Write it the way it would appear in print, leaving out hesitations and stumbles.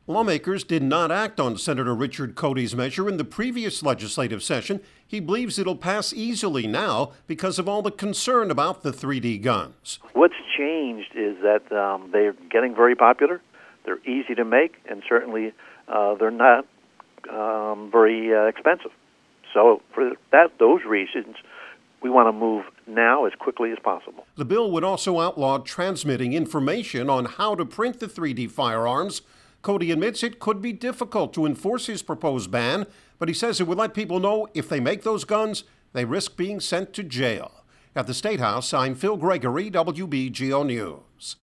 Lawmakers did not act on Senator Richard Cody's measure in the previous legislative session. He believes it'll pass easily now because of all the concern about the 3D guns. What's changed is that they're getting very popular. They're easy to make, and certainly they're not very expensive. So for those reasons, we want to move now as quickly as possible. The bill would also outlaw transmitting information on how to print the 3D firearms. Cody admits it could be difficult to enforce his proposed ban, but he says it would let people know if they make those guns, they risk being sent to jail. At the State House, I'm Phil Gregory, WBGO News.